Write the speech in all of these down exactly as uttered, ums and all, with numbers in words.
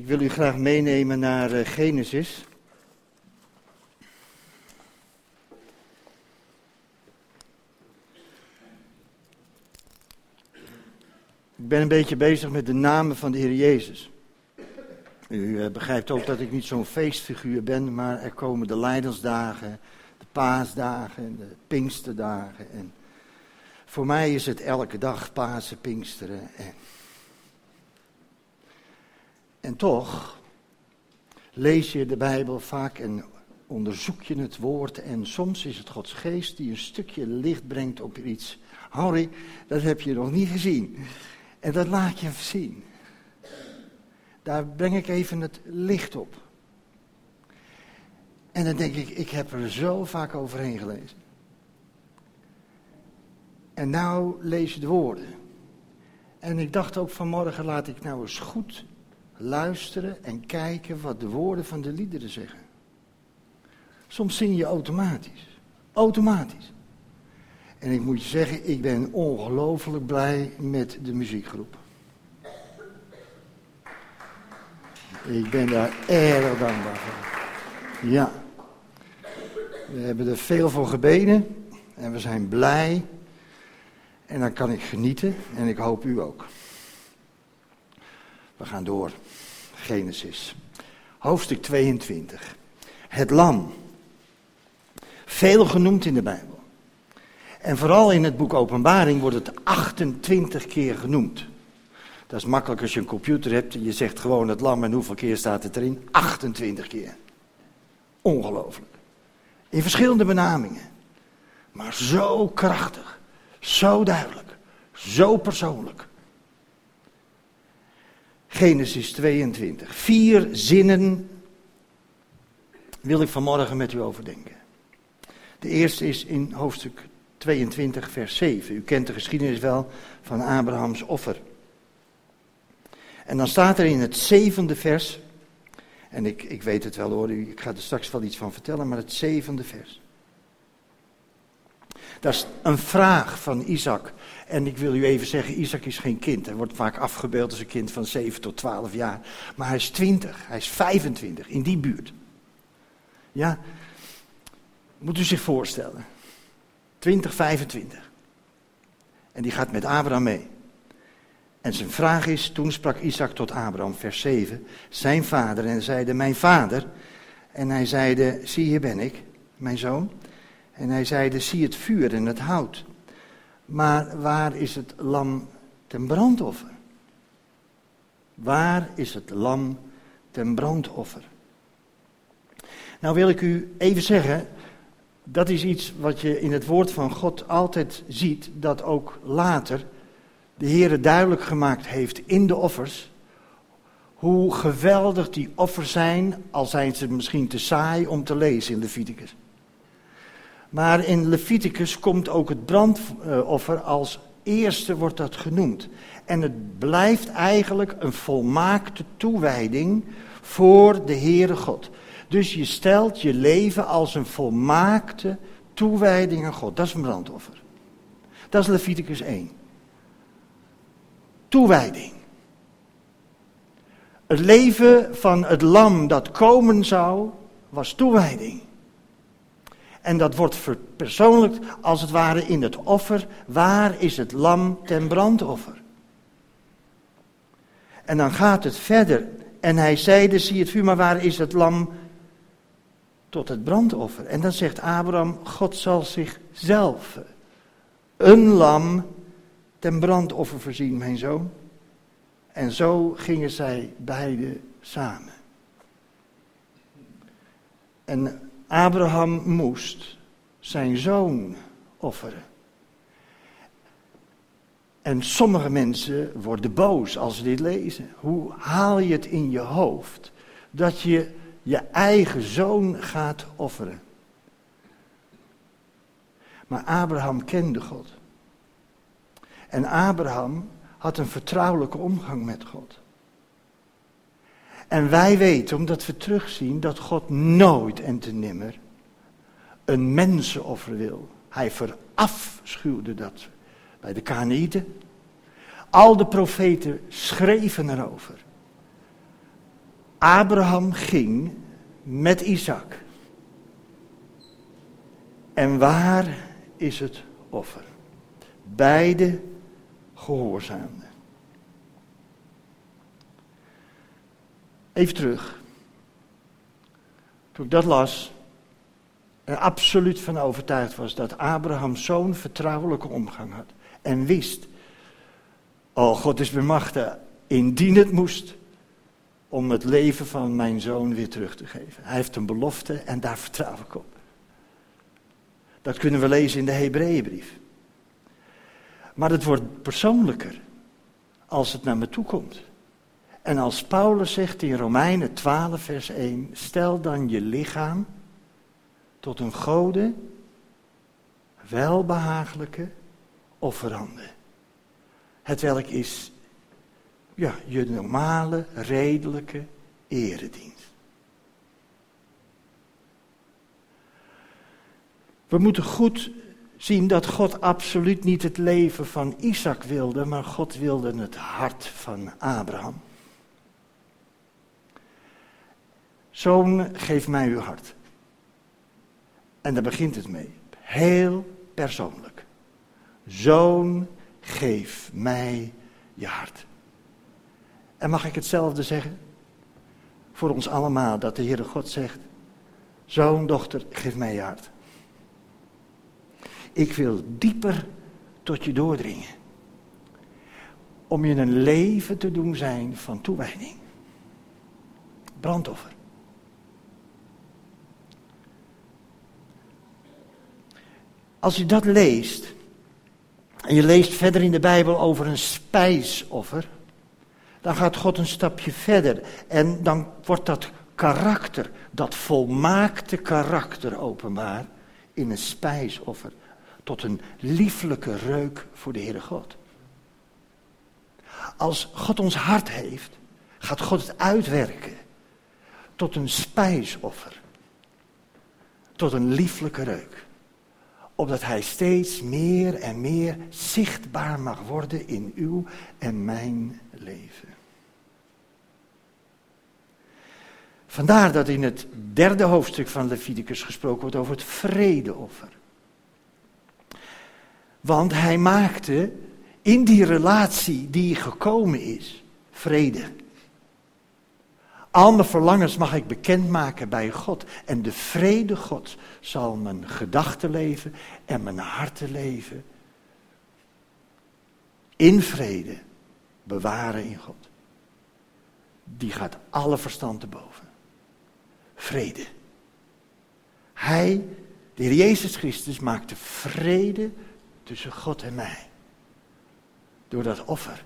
Ik wil u graag meenemen naar uh, Genesis. Ik ben een beetje bezig met de namen van de Heer Jezus. U uh, begrijpt ook dat ik niet zo'n feestfiguur ben, maar er komen de Lijdensdagen, de Paasdagen, de Pinksterdagen. En voor mij is het elke dag Pasen, Pinksteren. En, en toch lees je de Bijbel vaak en onderzoek je het woord. En soms is het Gods geest die een stukje licht brengt op iets. Henry, dat heb je nog niet gezien. En dat laat je zien. Daar breng ik even het licht op. En dan denk ik, ik heb er zo vaak overheen gelezen. En nou lees je de woorden. En ik dacht ook vanmorgen, laat ik nou eens goed luisteren en kijken wat de woorden van de liederen zeggen. Soms zing je automatisch. Automatisch. En ik moet je zeggen, ik ben ongelooflijk blij met de muziekgroep. Ik ben daar erg dankbaar voor. Ja. We hebben er veel voor gebeden. En we zijn blij. En dan kan ik genieten. En ik hoop u ook. We gaan door. Genesis. Hoofdstuk tweeëntwintig. Het lam. Veel genoemd in de Bijbel. En vooral in het boek Openbaring wordt het achtentwintig keer genoemd. Dat is makkelijk als je een computer hebt en je zegt gewoon het lam en hoeveel keer staat het erin? achtentwintig keer. Ongelooflijk. In verschillende benamingen. Maar zo krachtig, zo duidelijk, zo persoonlijk. Genesis tweeëntwintig. Vier zinnen wil ik vanmorgen met u overdenken. De eerste is in hoofdstuk tweeëntwintig vers zeven. U kent de geschiedenis wel van Abrahams offer. En dan staat er in het zevende vers, en ik, ik weet het wel hoor, ik ga er straks wel iets van vertellen, maar het zevende vers. Dat is een vraag van Isaac. En ik wil u even zeggen, Isaac is geen kind. Hij wordt vaak afgebeeld als een kind van zeven tot twaalf jaar. Maar hij is twintig, hij is vijfentwintig, in die buurt. Ja, moet u zich voorstellen. twintig, vijfentwintig. En die gaat met Abraham mee. En zijn vraag is, toen sprak Isaac tot Abraham, vers zeven, zijn vader, en zeide, mijn vader. En hij zeide, zie hier ben ik, mijn zoon. En hij zeide, zie het vuur en het hout. Maar waar is het lam ten brandoffer? Waar is het lam ten brandoffer? Nou wil ik u even zeggen, dat is iets wat je in het woord van God altijd ziet, dat ook later de Heere duidelijk gemaakt heeft in de offers, hoe geweldig die offers zijn, al zijn ze misschien te saai om te lezen in Leviticus. Maar in Leviticus komt ook het brandoffer als eerste wordt dat genoemd. En het blijft eigenlijk een volmaakte toewijding voor de Heere God. Dus je stelt je leven als een volmaakte toewijding aan God. Dat is een brandoffer. Dat is Leviticus één. Toewijding. Het leven van het lam dat komen zou, was toewijding. En dat wordt verpersoonlijkt als het ware in het offer. Waar is het lam ten brandoffer? En dan gaat het verder. En hij zeide, zie het vuur, maar waar is het lam tot het brandoffer? En dan zegt Abraham, God zal zichzelf een lam ten brandoffer voorzien, mijn zoon. En zo gingen zij beiden samen. En Abraham moest zijn zoon offeren. En sommige mensen worden boos als ze dit lezen. Hoe haal je het in je hoofd dat je je eigen zoon gaat offeren? Maar Abraham kende God. En Abraham had een vertrouwelijke omgang met God. En wij weten, omdat we terugzien, dat God nooit en te nimmer een mensenoffer wil. Hij verafschuwde dat bij de Kanaïeten. Al de profeten schreven erover. Abraham ging met Isaac. En waar is het offer? Beide gehoorzaamden. Even terug. Toen ik dat las, er absoluut van overtuigd was dat Abraham zo'n vertrouwelijke omgang had. En wist, oh, God is bemachtigd, indien het moest, om het leven van mijn zoon weer terug te geven. Hij heeft een belofte en daar vertrouw ik op. Dat kunnen we lezen in de Hebreeënbrief. Maar het wordt persoonlijker als het naar me toe komt. En als Paulus zegt in Romeinen twaalf vers één, stel dan je lichaam tot een gode, welbehagelijke offerande. Hetwelk is ja, je normale, redelijke eredienst. We moeten goed zien dat God absoluut niet het leven van Isaac wilde, maar God wilde het hart van Abraham. Zoon, geef mij uw hart. En daar begint het mee. Heel persoonlijk. Zoon, geef mij je hart. En mag ik hetzelfde zeggen? Voor ons allemaal, dat de Heere God zegt, zoon, dochter, geef mij je hart. Ik wil dieper tot je doordringen. Om je een leven te doen zijn van toewijding. Brandoffer. Als je dat leest, en je leest verder in de Bijbel over een spijsoffer, dan gaat God een stapje verder. En dan wordt dat karakter, dat volmaakte karakter openbaar in een spijsoffer. Tot een lieflijke reuk voor de Heere God. Als God ons hart heeft, gaat God het uitwerken tot een spijsoffer. Tot een lieflijke reuk. Opdat hij steeds meer en meer zichtbaar mag worden in uw en mijn leven. Vandaar dat in het derde hoofdstuk van Leviticus gesproken wordt over het vredeoffer. Want hij maakte in die relatie die gekomen is, vrede. Al mijn verlangens mag ik bekendmaken bij God. En de vrede Gods zal mijn gedachtenleven en mijn hartenleven in vrede bewaren in God. Die gaat alle verstand te boven. Vrede. Hij, de Heer Jezus Christus, maakte vrede tussen God en mij. Door dat offer.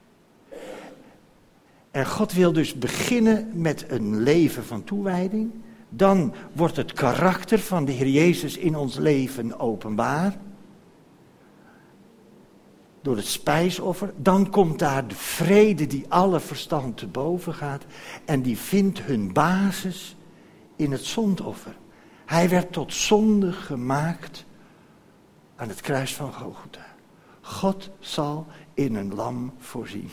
En God wil dus beginnen met een leven van toewijding. Dan wordt het karakter van de Heer Jezus in ons leven openbaar. Door het spijsoffer. Dan komt daar de vrede die alle verstand te boven gaat. En die vindt hun basis in het zondoffer. Hij werd tot zonde gemaakt aan het kruis van Golgotha. God zal in een lam voorzien.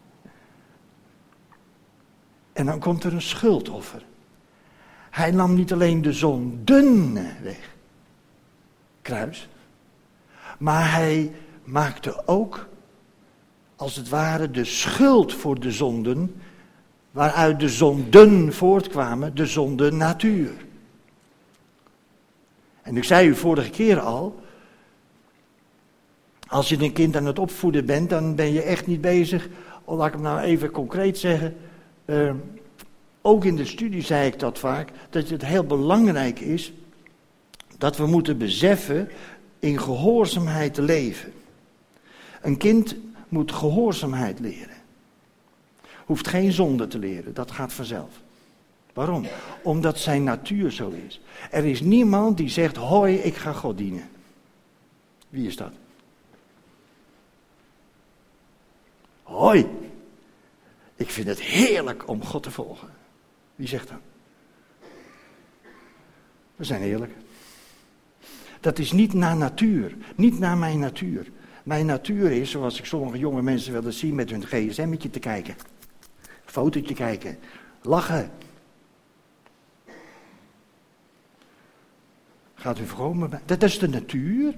En dan komt er een schuldoffer. Hij nam niet alleen de zonden weg, kruis, maar hij maakte ook, als het ware, de schuld voor de zonden, waaruit de zonden voortkwamen, de zonde natuur. En ik zei u vorige keer al, als je een kind aan het opvoeden bent, dan ben je echt niet bezig, oh, laat ik hem nou even concreet zeggen. Uh, ook in de studie zei ik dat vaak, dat het heel belangrijk is dat we moeten beseffen in gehoorzaamheid te leven. Een kind moet gehoorzaamheid leren. Hoeft geen zonde te leren, dat gaat vanzelf. Waarom? Omdat zijn natuur zo is. Er is niemand die zegt, hoi, ik ga God dienen. Wie is dat? Hoi, ik vind het heerlijk om God te volgen. Wie zegt dat? We zijn eerlijk. Dat is niet naar natuur, niet naar mijn natuur. Mijn natuur is, zoals ik sommige jonge mensen willen zien, met hun gsm'tje te kijken. Fotootje kijken. lachen. Gaat u voorkomen bij? Dat is de natuur.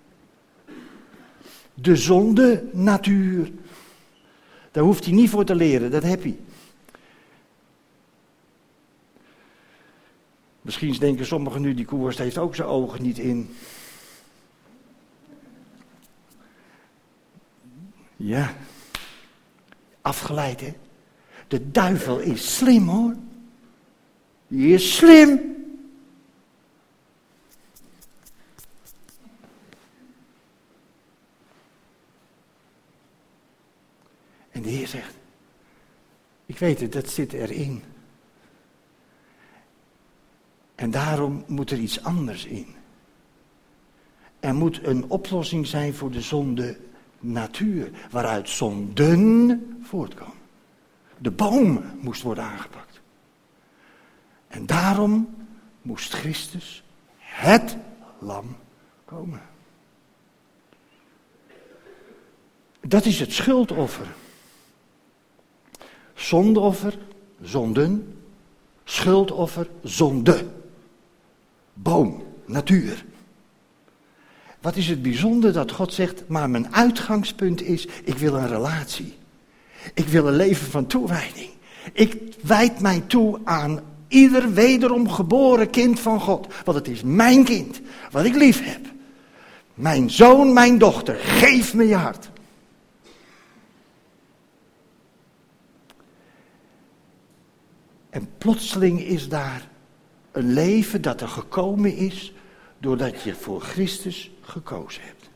De zonde natuur. Daar hoeft hij niet voor te leren, dat heb hij. Misschien denken sommigen nu, die Koerst heeft ook zijn ogen niet in. Ja, afgeleid hè. De duivel is slim hoor. Die is slim. En de Heer zegt, ik weet het, dat zit erin. En daarom moet er iets anders in. Er moet een oplossing zijn voor de zonde natuur, waaruit zonden voortkomen. De boom moest worden aangepakt. En daarom moest Christus, het lam, komen. Dat is het schuldoffer. Zondeoffer, zonden, schuldoffer, zonde. Boom, natuur. Wat is het bijzonder dat God zegt, maar mijn uitgangspunt is, ik wil een relatie. Ik wil een leven van toewijding. Ik wijd mij toe aan ieder wederom geboren kind van God. Want het is mijn kind, wat ik lief heb. Mijn zoon, mijn dochter, geef me je hart. En plotseling is daar een leven dat er gekomen is doordat je voor Christus gekozen hebt.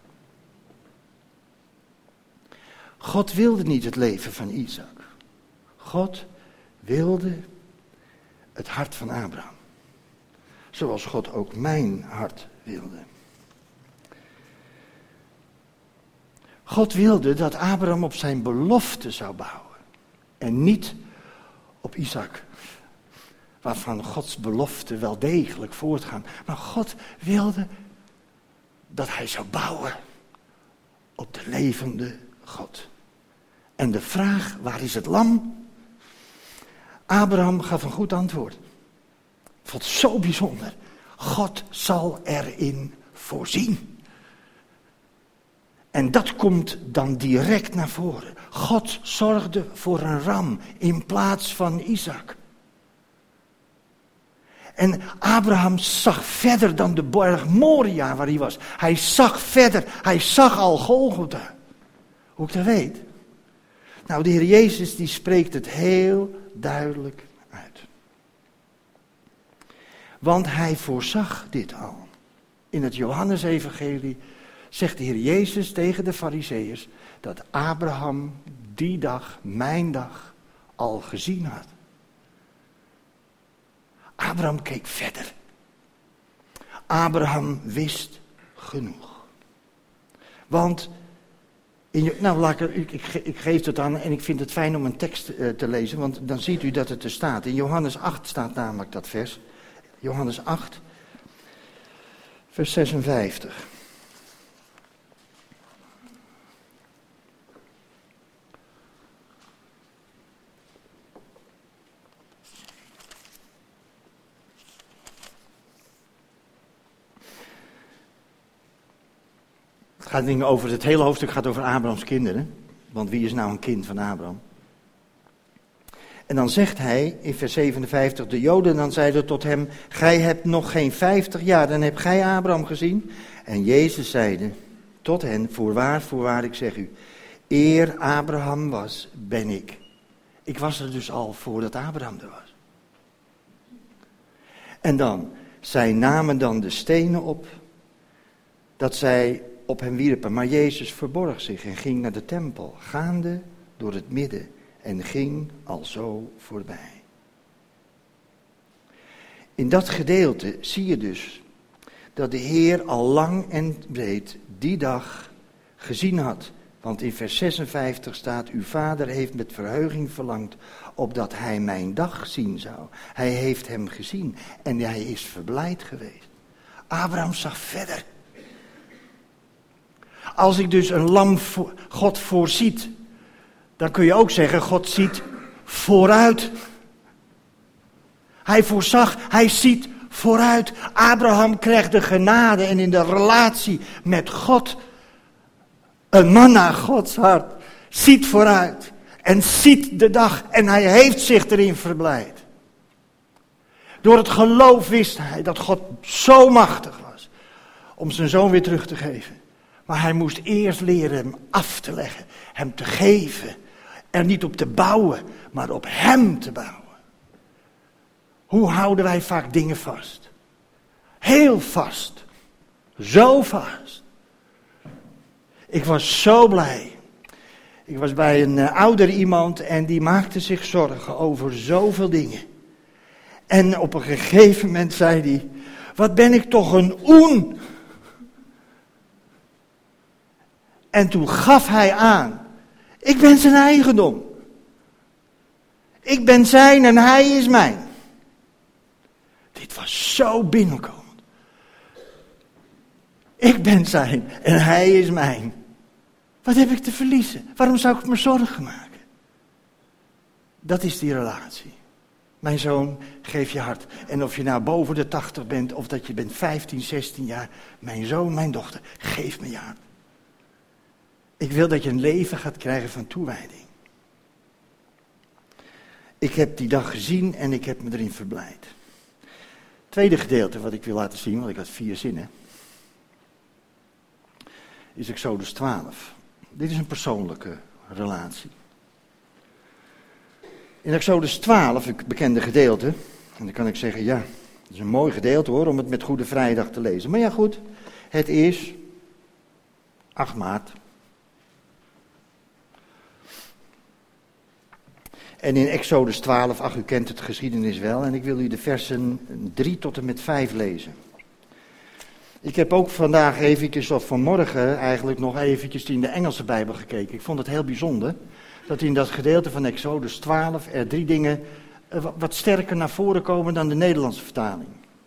God wilde niet het leven van Isaac. God wilde het hart van Abraham. Zoals God ook mijn hart wilde. God wilde dat Abraham op zijn belofte zou bouwen. En niet op Isaac. Waarvan Gods beloften wel degelijk voortgaan. Maar God wilde dat hij zou bouwen op de levende God. En de vraag, waar is het lam? Abraham gaf een goed antwoord. Ik vond het zo bijzonder. God zal erin voorzien. En dat komt dan direct naar voren. God zorgde voor een ram in plaats van Isaac. En Abraham zag verder dan de berg Moria waar hij was. Hij zag verder, hij zag al Golgotha. Hoe ik dat weet? Nou, de Heer Jezus die spreekt het heel duidelijk uit. Want hij voorzag dit al. In het Johannesevangelie zegt de Heer Jezus tegen de Farizeeërs dat Abraham die dag, mijn dag, al gezien had. Abraham keek verder. Abraham wist genoeg. Want, in je, nou laat ik, ik, ik geef het aan en ik vind het fijn om een tekst uh, te lezen, want dan ziet u dat het er staat. In Johannes acht staat namelijk dat vers. Johannes acht, vers zesenvijftig. Het gaat niet over het hele hoofdstuk gaat over Abrahams kinderen. Want wie is nou een kind van Abraham? En dan zegt hij in vers zevenenvijftig, de Joden dan zeiden tot hem, gij hebt nog geen vijftig jaar, dan heb gij Abraham gezien. En Jezus zeide tot hen, voorwaar, voorwaar, ik zeg u, eer Abraham was, ben ik. Ik was er dus al voordat Abraham er was. En dan, zij namen dan de stenen op, dat zij op hem wierpen. Maar Jezus verborg zich en ging naar de tempel, gaande door het midden en ging alzo voorbij. In dat gedeelte zie je dus dat de Heer al lang en breed die dag gezien had. Want in vers zesenvijftig staat, uw vader heeft met verheuging verlangd, opdat hij mijn dag zien zou. Hij heeft hem gezien en hij is verblijd geweest. Abraham zag verder. Als ik dus een lam voor, God voorziet, dan kun je ook zeggen, God ziet vooruit. Hij voorzag, hij ziet vooruit. Abraham krijgt de genade en in de relatie met God, een man naar Gods hart, ziet vooruit en ziet de dag en hij heeft zich erin verblijd. Door het geloof wist hij dat God zo machtig was om zijn zoon weer terug te geven. Maar hij moest eerst leren hem af te leggen, hem te geven. Er niet op te bouwen, maar op hem te bouwen. Hoe houden wij vaak dingen vast? Heel vast. Zo vast. Ik was zo blij. Ik was bij een uh, ouder iemand en die maakte zich zorgen over zoveel dingen. En op een gegeven moment zei hij, wat ben ik toch een oen. En toen gaf hij aan, ik ben zijn eigendom. Ik ben zijn en hij is mijn. Dit was zo binnenkomend. Ik ben zijn en hij is mijn. Wat heb ik te verliezen? Waarom zou ik me zorgen maken? Dat is die relatie. Mijn zoon, geef je hart. En of je nou boven de tachtig bent of dat je bent vijftien, zestien jaar. Mijn zoon, mijn dochter, geef me je hart. Ik wil dat je een leven gaat krijgen van toewijding. Ik heb die dag gezien en ik heb me erin verblijd. Tweede gedeelte wat ik wil laten zien, want ik had vier zinnen, is Exodus twaalf. Dit is een persoonlijke relatie. In Exodus twaalf, het bekende gedeelte, en dan kan ik zeggen, ja, het is een mooi gedeelte hoor, om het met Goede Vrijdag te lezen. Maar ja goed, het is acht maart. En in Exodus twaalf, ach u kent het geschiedenis wel, en ik wil u de versen drie tot en met vijf lezen. Ik heb ook vandaag eventjes, of vanmorgen eigenlijk nog eventjes in de Engelse Bijbel gekeken. Ik vond het heel bijzonder dat in dat gedeelte van Exodus twaalf er drie dingen wat sterker naar voren komen dan de Nederlandse vertaling.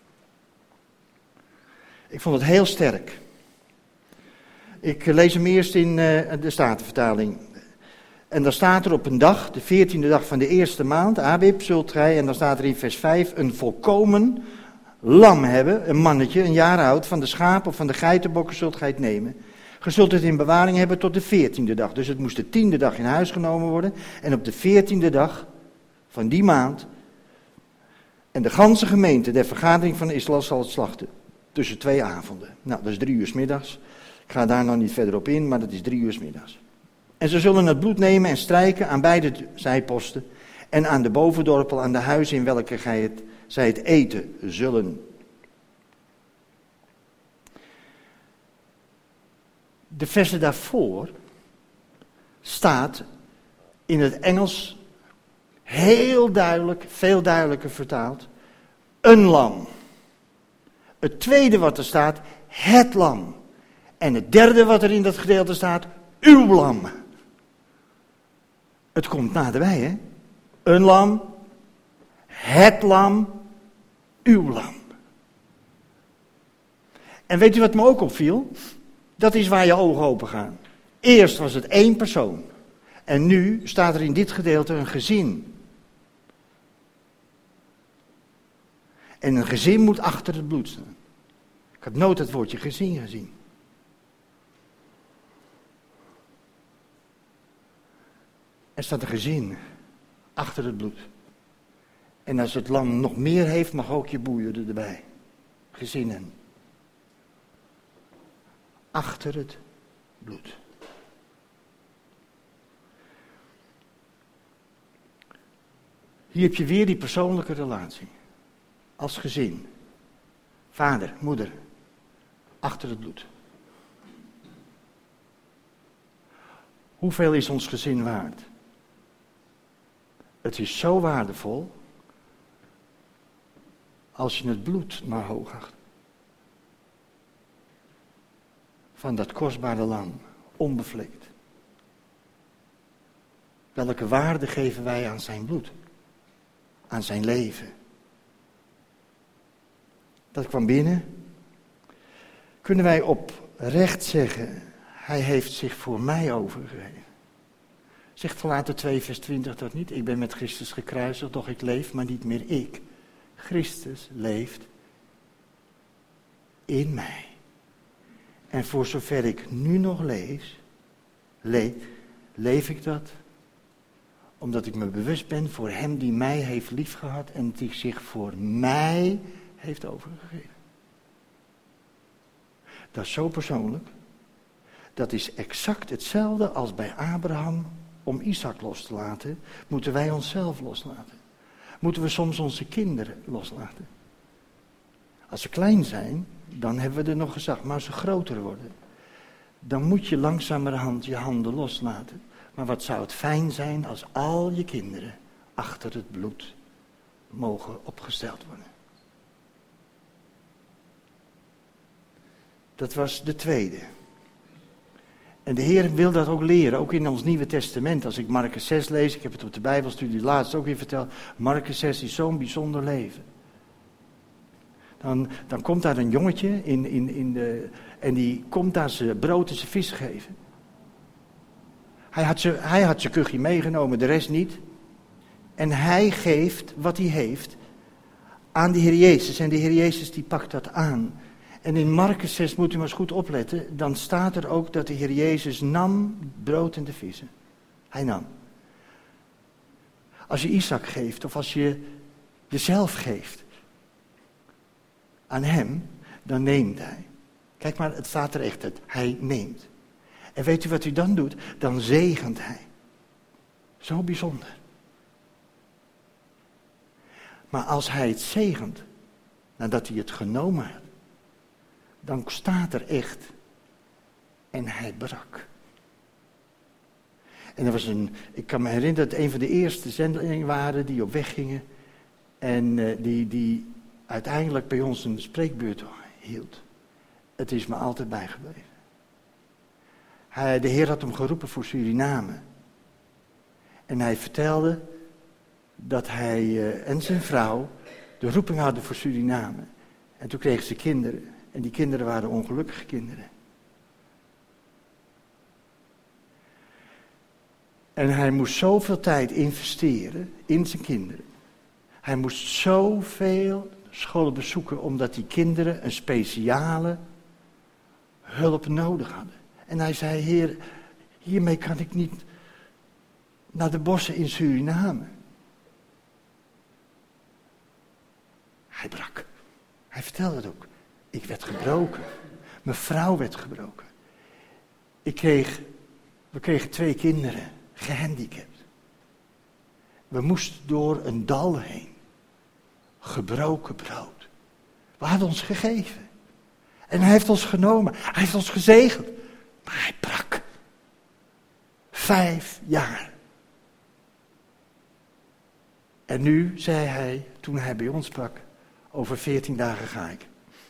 Ik vond het heel sterk. Ik lees hem eerst in de Statenvertaling. En dan staat er op een dag, de veertiende dag van de eerste maand, Abib, zult gij, en dan staat er in vers vijf, een volkomen lam hebben, een mannetje, een jaar oud, van de schapen of van de geitenbokken zult gij het nemen. Ge zult het in bewaring hebben tot de veertiende dag. Dus het moest de tiende dag in huis genomen worden. En op de veertiende dag van die maand, en de ganse gemeente der vergadering van Israël zal het slachten. Tussen twee avonden. Nou, dat is drie uur 's middags. Ik ga daar nog niet verder op in, maar dat is drie uur 's middags. En ze zullen het bloed nemen en strijken aan beide zijposten en aan de bovendorpel, aan de huizen in welke gij het, zij het eten zullen. De versen daarvoor staat in het Engels heel duidelijk, veel duidelijker vertaald, een lam. Het tweede wat er staat, het lam. En het derde wat er in dat gedeelte staat, uw lam. Het komt naderbij, hè? Een lam, het lam, uw lam. En weet u wat me ook opviel? Dat is waar je ogen open gaan. Eerst was het één persoon. En nu staat er in dit gedeelte een gezin. En een gezin moet achter het bloed staan. Ik heb nooit het woordje gezin gezien. Er staat een gezin achter het bloed. En als het lam nog meer heeft, mag ook je boeien erbij. Gezinnen. Achter het bloed. Hier heb je weer die persoonlijke relatie. Als gezin. Vader, moeder. Achter het bloed. Hoeveel is ons gezin waard? Het is zo waardevol als je het bloed maar hoog acht. Van dat kostbare lam, onbevlekt. Welke waarde geven wij aan zijn bloed? Aan zijn leven? Dat kwam binnen. Kunnen wij oprecht zeggen, hij heeft zich voor mij overgegeven. Zegt Galaten twee vers twintig dat niet? Ik ben met Christus gekruisigd, doch ik leef, maar niet meer ik. Christus leeft in mij. En voor zover ik nu nog leef, le- leef ik dat omdat ik me bewust ben voor hem die mij heeft liefgehad en die zich voor mij heeft overgegeven. Dat is zo persoonlijk. Dat is exact hetzelfde als bij Abraham om Isaac los te laten, moeten wij onszelf loslaten. Moeten we soms onze kinderen loslaten. Als ze klein zijn, dan hebben we er nog gezag. Maar als ze groter worden, dan moet je langzamerhand je handen loslaten. Maar wat zou het fijn zijn als al je kinderen achter het bloed mogen opgesteld worden. Dat was de tweede. En de Heer wil dat ook leren, ook in ons Nieuwe Testament. Als ik Marcus zes lees, ik heb het op de Bijbelstudie laatst ook weer verteld. Marcus zes is zo'n bijzonder leven. Dan, dan komt daar een jongetje in, in, in de, en die komt daar zijn brood en zijn vis geven. Hij had zijn, hij had zijn kuchje meegenomen, de rest niet. En hij geeft wat hij heeft aan de Heer Jezus. En de Heer Jezus die pakt dat aan. En in Marcus zes moet u maar eens goed opletten. Dan staat er ook dat de Heer Jezus nam brood en de vissen. Hij nam. Als je Isaac geeft of als je jezelf geeft aan hem, dan neemt hij. Kijk maar, het staat er echt, het, hij neemt. En weet u wat u dan doet? Dan zegent hij. Zo bijzonder. Maar als hij het zegent, nadat hij het genomen had, dan staat er echt, en hij brak. En er was een, ik kan me herinneren dat een van de eerste zendelingen waren die op weg gingen. En uh, die, die uiteindelijk bij ons een spreekbeurt hield. Het is me altijd bijgebleven. Hij, de Heer had hem geroepen voor Suriname. En hij vertelde dat hij uh, en zijn vrouw de roeping hadden voor Suriname. En toen kregen ze kinderen. En die kinderen waren ongelukkige kinderen. En hij moest zoveel tijd investeren in zijn kinderen. Hij moest zoveel scholen bezoeken, omdat die kinderen een speciale hulp nodig hadden. En hij zei, Heer, hiermee kan ik niet naar de bossen in Suriname. Hij brak. Hij vertelde het ook. Ik werd gebroken. Mijn vrouw werd gebroken. Ik kreeg, we kregen twee kinderen, gehandicapt. We moesten door een dal heen. Gebroken brood. We hadden ons gegeven. En hij heeft ons genomen. Hij heeft ons gezegend. Maar hij brak. Vijf jaar. En nu zei hij, toen hij bij ons sprak, over veertien dagen ga ik.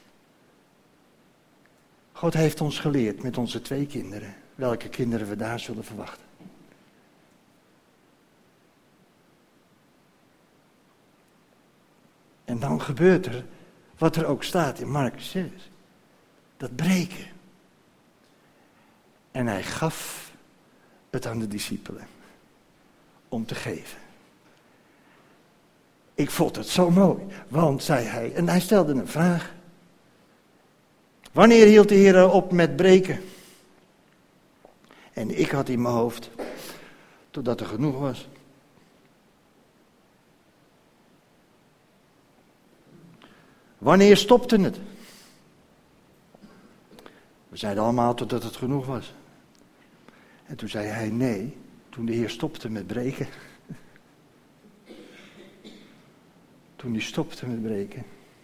God heeft ons geleerd met onze twee kinderen, welke kinderen we daar zullen verwachten. En dan gebeurt er wat er ook staat in Marcus zes. Dat breken. En hij gaf het aan de discipelen om te geven. Ik vond het zo mooi, want, zei hij, en hij stelde een vraag. Wanneer hield de Heer op met breken? En ik had in mijn hoofd, totdat er genoeg was. Wanneer stopte het? We zeiden allemaal totdat het genoeg was. En toen zei hij nee, toen de Heer stopte met breken. Toen hij stopte met breken.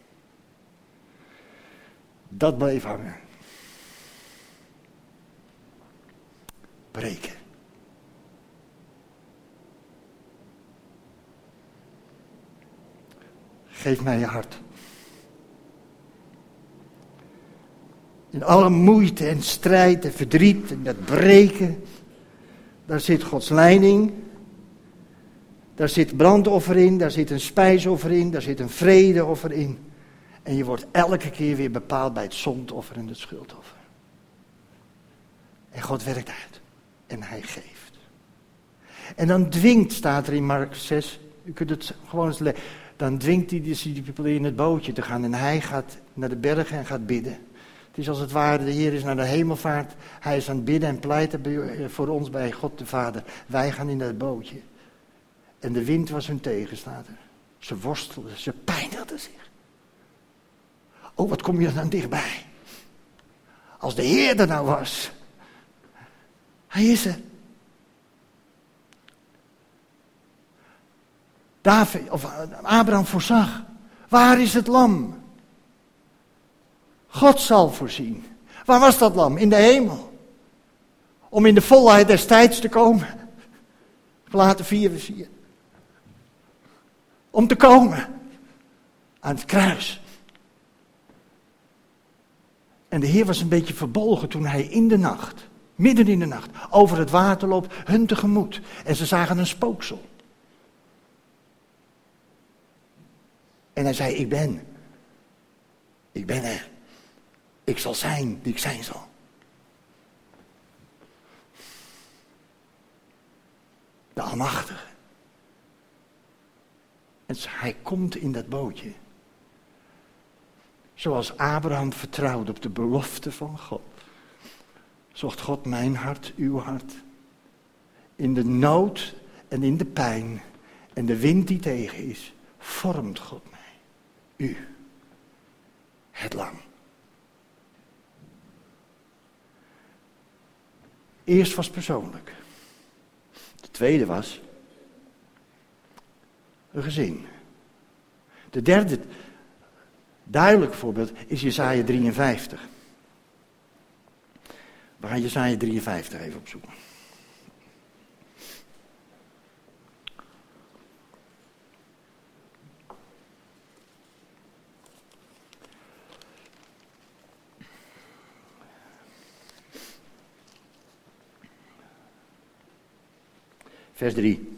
Dat bleef hangen. Breken. Geef mij je hart. In alle moeite en strijd en verdriet en dat breken, daar zit Gods leiding. Daar zit brandoffer in, daar zit een spijsoffer in, daar zit een vredeoffer in. En je wordt elke keer weer bepaald bij het zondoffer en het schuldoffer. En God werkt uit. En hij geeft. En dan dwingt, staat er in Marcus zes, u kunt het gewoon eens lezen. dan dwingt hij de discipelen in het bootje te gaan en hij gaat naar de bergen en gaat bidden. Het is als het ware, de Heer is naar de hemelvaart, hij is aan het bidden en pleiten voor ons bij God de Vader. Wij gaan in dat bootje. En de wind was hun tegen, staat er. Ze worstelden, ze pijnigden zich. Oh, wat kom je er dan dichtbij? Als de Heer er nou was. Hij is er. David, of Abraham voorzag. Waar is het lam? God zal voorzien. Waar was dat lam? In de hemel. Om in de volheid des tijds te komen. Gelaten vier vers vier. Om te komen. Aan het kruis. En de Heer was een beetje verbolgen toen hij in de nacht, midden in de nacht, over het water loopt, hun tegemoet. En ze zagen een spooksel. En hij zei, ik ben. Ik ben er. Ik zal zijn die ik zijn zal. De Almachtige. En hij komt in dat bootje. Zoals Abraham vertrouwde op de belofte van God. Zocht God mijn hart, uw hart. In de nood en in de pijn en de wind die tegen is, vormt God mij. U. Het lam. Eerst was persoonlijk. De tweede was een gezin. De derde duidelijk voorbeeld is Jesaja drieënvijftig. We gaan Jesaja drieënvijftig even opzoeken. Vers drie.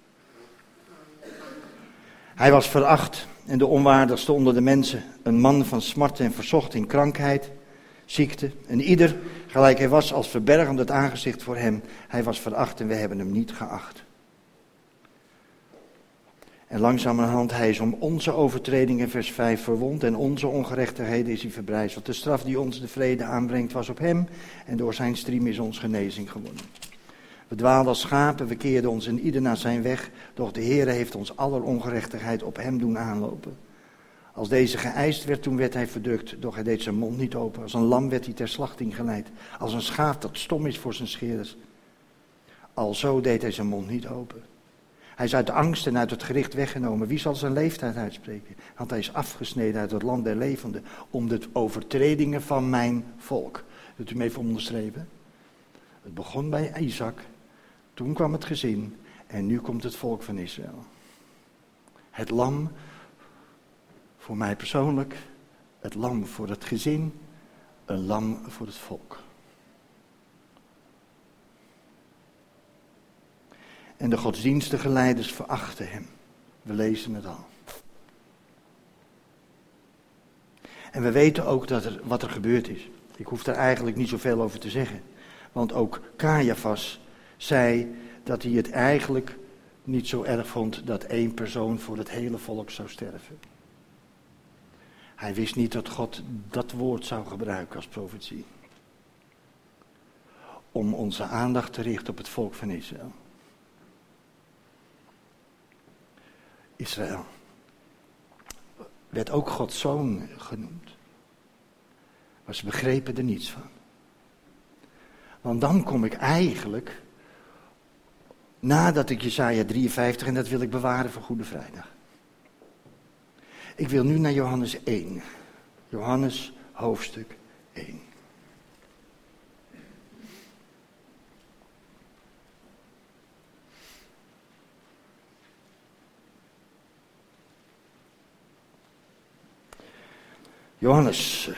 Hij was veracht en de onwaardigste onder de mensen, een man van smart en verzocht in krankheid, ziekte. En ieder, gelijk hij was, als verbergend het aangezicht voor hem. Hij was veracht en we hebben hem niet geacht. En langzamerhand, hij is om onze overtredingen, vers vijf, verwond en onze ongerechtigheden is hij verbrijzeld. De straf die ons de vrede aanbrengt was op hem en door zijn striem is ons genezing gewonnen. We dwaalden als schapen, we keerden ons in ieder naar zijn weg, doch de Heere heeft ons aller ongerechtigheid op hem doen aanlopen. Als deze geëist werd, toen werd hij verdrukt, doch hij deed zijn mond niet open. Als een lam werd hij ter slachting geleid, als een schaap dat stom is voor zijn scheerders. Alzo deed hij zijn mond niet open. Hij is uit de angst en uit het gericht weggenomen. Wie zal zijn leeftijd uitspreken? Want hij is afgesneden uit het land der levenden, om de overtredingen van mijn volk. Dat u hem even onderstrepen. Het begon bij Isaac, toen kwam het gezin en nu komt het volk van Israël. Het lam voor mij persoonlijk, het lam voor het gezin, een lam voor het volk. En de godsdienstige leiders verachten hem. We lezen het al. En we weten ook dat er, wat er gebeurd is. Ik hoef daar eigenlijk niet zoveel over te zeggen. Want ook Caiaphas zei dat hij het eigenlijk niet zo erg vond dat één persoon voor het hele volk zou sterven. Hij wist niet dat God dat woord zou gebruiken als profetie. Om onze aandacht te richten op het volk van Israël. Israël werd ook Gods zoon genoemd. Maar ze begrepen er niets van. Want dan kom ik eigenlijk, nadat ik Jesaja drieënvijftig, en dat wil ik bewaren voor Goede Vrijdag. Ik wil nu naar Johannes één. Johannes hoofdstuk één. Johannes.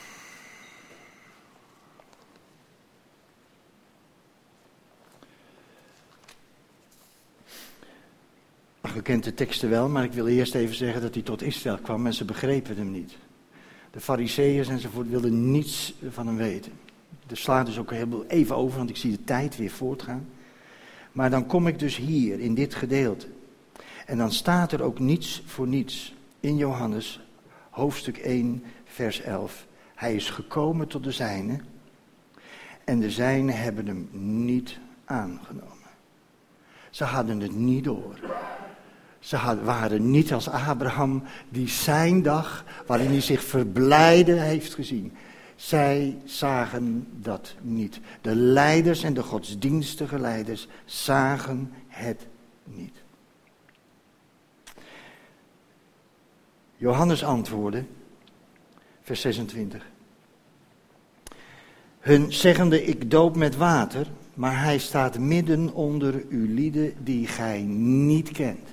Je kent de teksten wel, maar ik wil eerst even zeggen dat hij tot Israël kwam en ze begrepen hem niet. De Farizeeërs enzovoort wilden niets van hem weten. Dat slaat dus ook heel even over, want ik zie de tijd weer voortgaan. Maar dan kom ik dus hier, in dit gedeelte. En dan staat er ook niets voor niets in Johannes hoofdstuk één vers elf. Hij is gekomen tot de zijnen en de zijnen hebben hem niet aangenomen. Ze hadden het niet door. Ze hadden, waren niet als Abraham die zijn dag waarin hij zich verblijde heeft gezien. Zij zagen dat niet. De leiders en de godsdienstige leiders zagen het niet. Johannes antwoordde, vers zesentwintig. Hun zeggende, ik doop met water, maar hij staat midden onder uw lieden die gij niet kent.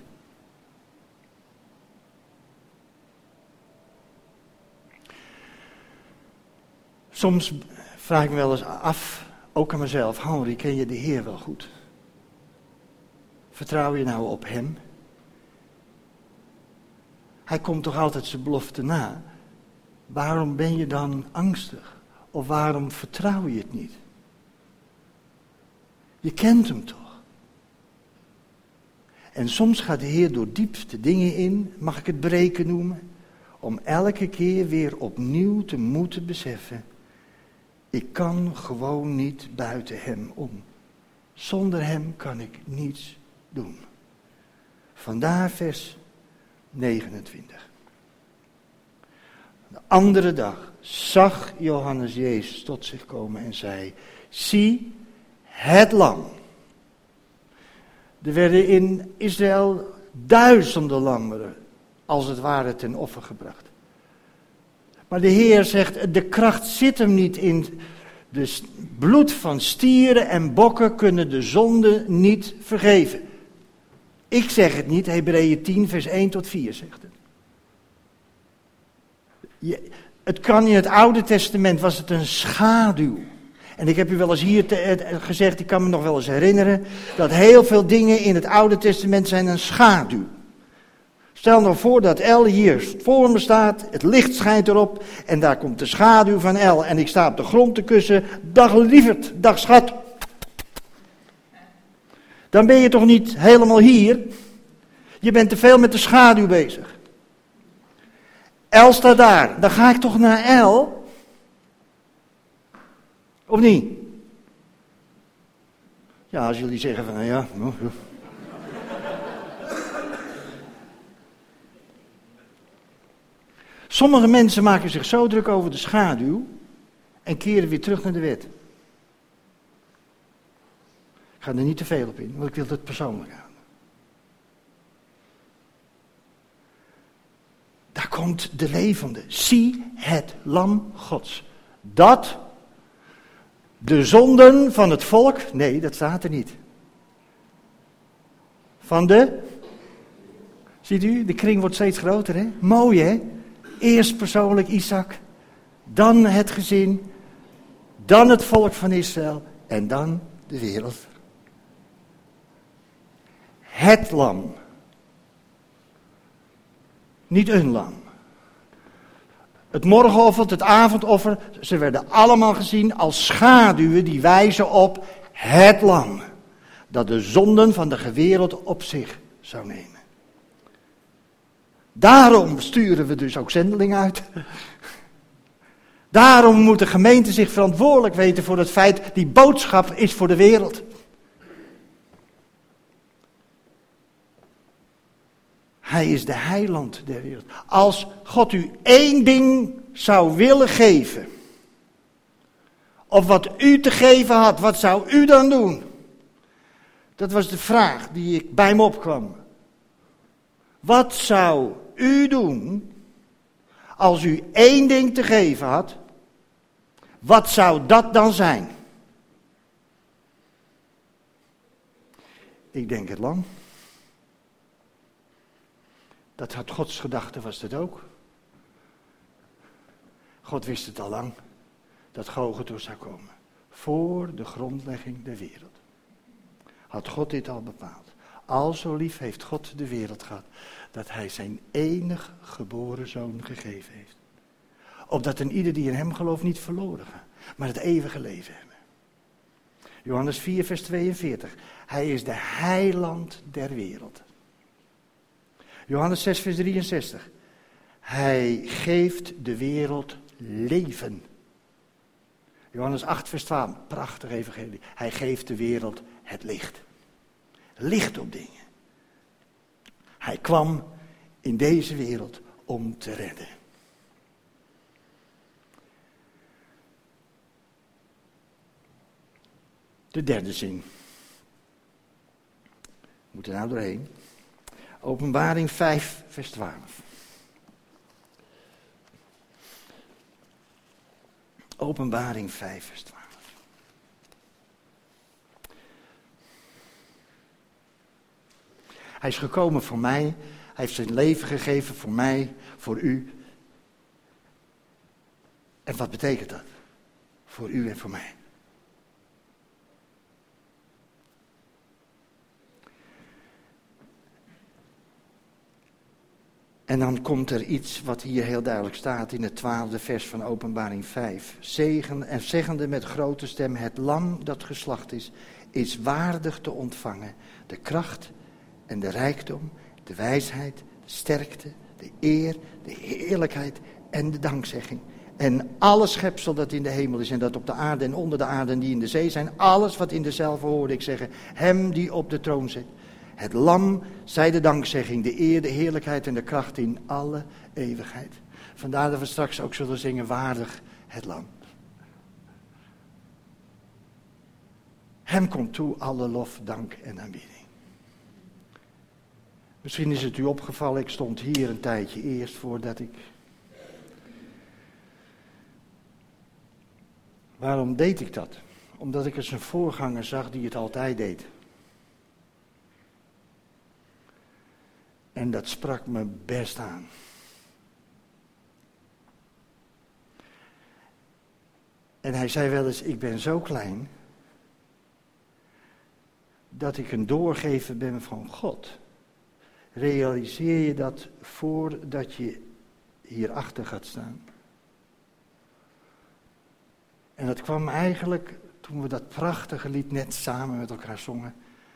Soms vraag ik me wel eens af, ook aan mezelf, Henri, ken je de Heer wel goed? Vertrouw je nou op hem? Hij komt toch altijd zijn belofte na? Waarom ben je dan angstig? Of waarom vertrouw je het niet? Je kent hem toch? En soms gaat de Heer door diepste dingen in, mag ik het breken noemen, om elke keer weer opnieuw te moeten beseffen, ik kan gewoon niet buiten hem om. Zonder hem kan ik niets doen. Vandaar vers negenentwintig. De andere dag zag Johannes Jezus tot zich komen en zei, zie het lam. Er werden in Israël duizenden lammeren, als het ware, ten offer gebracht. Maar de Heer zegt, de kracht zit hem niet in. Dus bloed van stieren en bokken kunnen de zonde niet vergeven. Ik zeg het niet, Hebreeën tien vers één tot vier zegt het. Je, het kan in het Oude Testament, was het een schaduw. En ik heb u wel eens hier te, gezegd, ik kan me nog wel eens herinneren, dat heel veel dingen in het Oude Testament zijn een schaduw. Stel nou voor dat El hier voor me staat, het licht schijnt erop en daar komt de schaduw van El en ik sta op de grond te kussen. Dag lieverd, dag schat. Dan ben je toch niet helemaal hier? Je bent te veel met de schaduw bezig. El staat daar, dan ga ik toch naar El? Of niet? Ja, als jullie zeggen van ja, nou, ja. Sommige mensen maken zich zo druk over de schaduw en keren weer terug naar de wet. Ik ga er niet te veel op in, want ik wil het persoonlijk aan. Daar komt de levende. Zie het lam Gods. Dat de zonden van het volk, nee, dat staat er niet. Van de, ziet u, de kring wordt steeds groter, hè? Mooi, hè? Eerst persoonlijk Isaac, dan het gezin, dan het volk van Israël en dan de wereld. Het lam. Niet een lam. Het morgenoffer, het avondoffer, ze werden allemaal gezien als schaduwen die wijzen op het lam. Dat de zonden van de wereld op zich zou nemen. Daarom sturen we dus ook zendelingen uit. Daarom moet de gemeente zich verantwoordelijk weten voor het feit, die boodschap is voor de wereld. Hij is de heiland der wereld. Als God u één ding zou willen geven, of wat u te geven had, wat zou u dan doen? Dat was de vraag die ik bij me opkwam. Wat zou u doen als u één ding te geven had? Wat zou dat dan zijn? Ik denk het lam. Dat had Gods gedachte, was dat ook. God wist het al lang, dat Golgotha zou komen. Voor de grondlegging der wereld. Had God dit al bepaald. Al zo lief heeft God de wereld gehad, dat hij zijn enig geboren zoon gegeven heeft. Opdat een ieder die in hem gelooft niet verloren gaat, maar het eeuwige leven hebben. Johannes vier vers tweeënveertig. Hij is de heiland der wereld. Johannes zes, vers drieënzestig. Hij geeft de wereld leven. Johannes acht, vers twaalf. Prachtig evangelie. Hij geeft de wereld het licht. Licht op dingen. Hij kwam in deze wereld om te redden. De derde zin. We moeten er nou doorheen. Openbaring vijf, vers twaalf. Openbaring vijf, vers twaalf. Hij is gekomen voor mij. Hij heeft zijn leven gegeven voor mij, voor u. En wat betekent dat? Voor u en voor mij. En dan komt er iets wat hier heel duidelijk staat in het twaalfde vers van Openbaring vijf. Zegen en zeggende met grote stem, het lam dat geslacht is, is waardig te ontvangen de kracht en de rijkdom, de wijsheid, de sterkte, de eer, de heerlijkheid en de dankzegging. En alle schepsel dat in de hemel is en dat op de aarde en onder de aarde en die in de zee zijn, alles wat in dezelfde hoorde ik zeggen, hem die op de troon zit. Het lam, zij de dankzegging, de eer, de heerlijkheid en de kracht in alle eeuwigheid. Vandaar dat we straks ook zullen zingen, waardig het lam. Hem komt toe alle lof, dank en aanbidding. Misschien is het u opgevallen, ik stond hier een tijdje eerst voordat ik... Waarom deed ik dat? Omdat ik eens een voorganger zag die het altijd deed. En dat sprak me best aan. En hij zei wel eens, ik ben zo klein, dat ik een doorgever ben van God. Realiseer je dat voordat je hierachter gaat staan? En dat kwam eigenlijk, toen we dat prachtige lied net samen met elkaar zongen,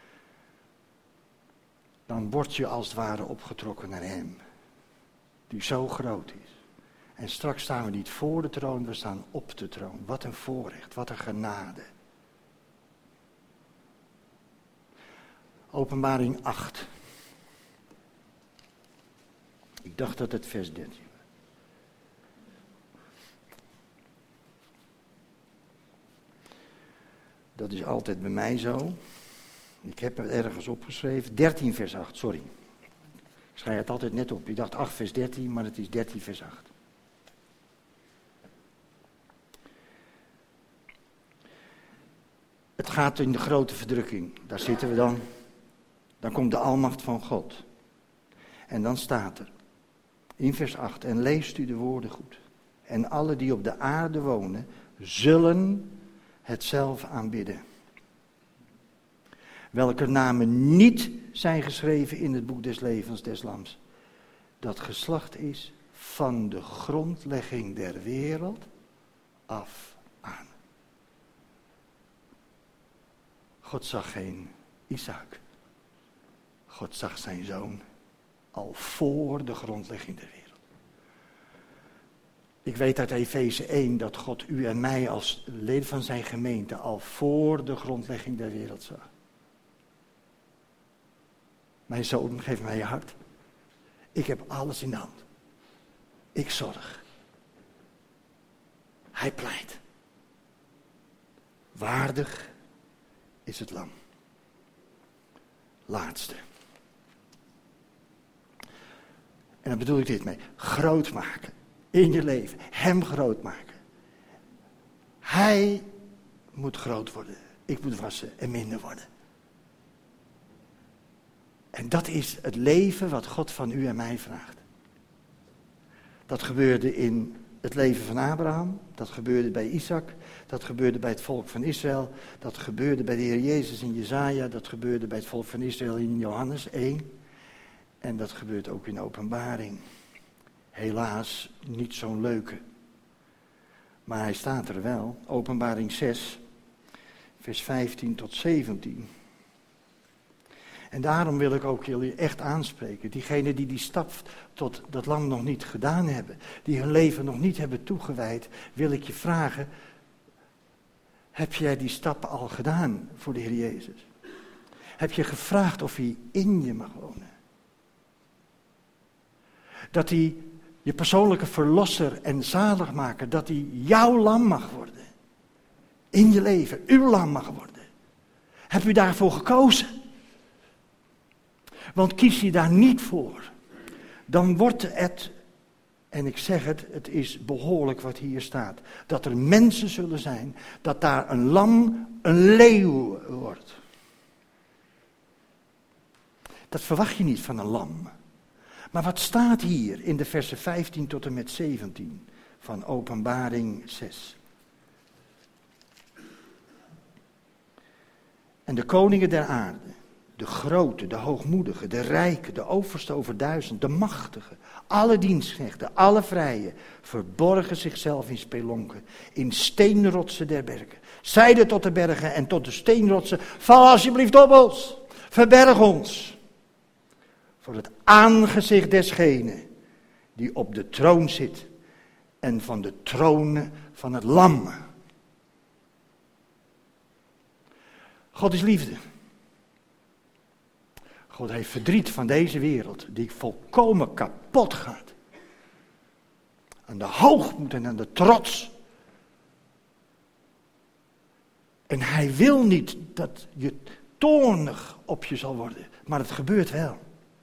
dan word je als het ware opgetrokken naar hem, die zo groot is. En straks staan we niet voor de troon, we staan op de troon. Wat een voorrecht, wat een genade. Openbaring acht. Ik dacht dat het vers dertien was. Dat is altijd bij mij zo. Ik heb het ergens opgeschreven. dertien vers acht, sorry. Ik schrijf het altijd net op. Ik dacht acht vers dertien, maar het is dertien vers acht. Het gaat in de grote verdrukking. Daar zitten we dan. Dan komt de almacht van God. En dan staat er in vers acht. En leest u de woorden goed. En alle die op de aarde wonen, zullen het zelf aanbidden. Welke namen niet zijn geschreven in het boek des levens des lams. Dat geslacht is van de grondlegging der wereld af aan. God zag geen Isaac. God zag zijn zoon al voor de grondlegging der wereld. Ik weet uit Efeze één dat God u en mij als leden van zijn gemeente al voor de grondlegging der wereld zag. Mijn zoon, geef mij je hart. Ik heb alles in de hand. Ik zorg. Hij pleit. Waardig is het lam. Laatste. En dan bedoel ik dit mee. Groot maken. In je leven. Hem groot maken. Hij moet groot worden. Ik moet wassen en minder worden. En dat is het leven wat God van u en mij vraagt. Dat gebeurde in het leven van Abraham. Dat gebeurde bij Isaac. Dat gebeurde bij het volk van Israël. Dat gebeurde bij de Heer Jezus in Jesaja. Dat gebeurde bij het volk van Israël in Johannes één. En dat gebeurt ook in Openbaring. Helaas niet zo'n leuke. Maar hij staat er wel. Openbaring zes, vers vijftien tot zeventien. En daarom wil ik ook jullie echt aanspreken. Diegenen die die stap tot dat lam nog niet gedaan hebben, die hun leven nog niet hebben toegewijd, wil ik je vragen, heb jij die stap al gedaan voor de Heer Jezus? Heb je gevraagd of hij in je mag wonen? Dat hij je persoonlijke verlosser en zaligmaker, dat hij jouw lam mag worden. In je leven, uw lam mag worden. Heb u daarvoor gekozen? Want kies je daar niet voor, dan wordt het, en ik zeg het, het is behoorlijk wat hier staat, dat er mensen zullen zijn, dat daar een lam een leeuw wordt. Dat verwacht je niet van een lam. Maar wat staat hier in de versen vijftien tot en met zeventien van Openbaring zes? En de koningen der aarde, de grote, de hoogmoedige, de rijke, de overste over duizend, de machtige, alle dienstknechten, alle vrije, verborgen zichzelf in spelonken, in steenrotsen der bergen. Zeiden tot de bergen en tot de steenrotsen, val alsjeblieft op ons, verberg ons. Voor het aangezicht desgene die op de troon zit en van de troon van het lam. God is liefde. God heeft verdriet van deze wereld die volkomen kapot gaat. Aan de hoogmoed en aan de trots. En hij wil niet dat je toornig op je zal worden, maar het gebeurt wel.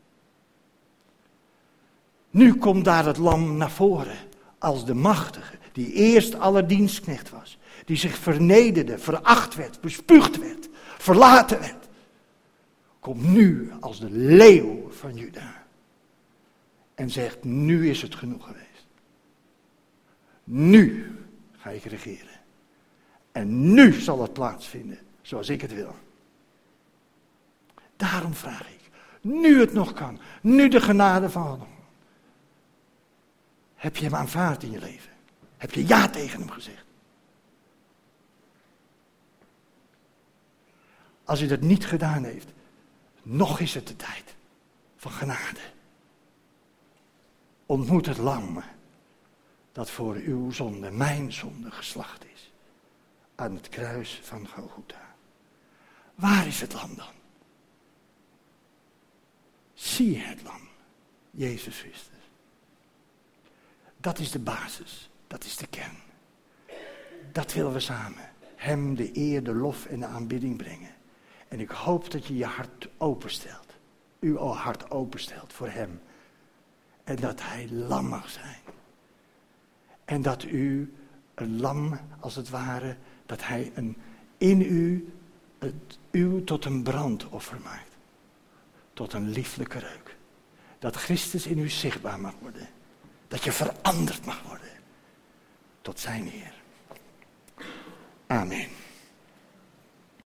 Nu komt daar het lam naar voren als de machtige, die eerst allerdienstknecht was. Die zich vernederde, veracht werd, bespuugd werd, verlaten werd. Komt nu als de leeuw van Juda. En zegt, nu is het genoeg geweest. Nu ga ik regeren. En nu zal het plaatsvinden zoals ik het wil. Daarom vraag ik, nu het nog kan, nu de genade van God. Heb je hem aanvaard in je leven? Heb je ja tegen hem gezegd? Als u dat niet gedaan heeft, nog is het de tijd van genade. Ontmoet het lam dat voor uw zonde, mijn zonde, geslacht is. Aan het kruis van Golgotha. Waar is het lam dan? Zie je het lam, Jezus Christus. Dat is de basis, dat is de kern. Dat willen we samen. Hem de eer, de lof en de aanbidding brengen. En ik hoop dat je je hart openstelt. Uw hart openstelt voor hem. En dat hij lam mag zijn. En dat u een lam, als het ware, dat hij een, in u, het, u tot een brandoffer maakt. Tot een lieflijke reuk. Dat Christus in u zichtbaar mag worden. Dat je veranderd mag worden tot zijn Heer. Amen.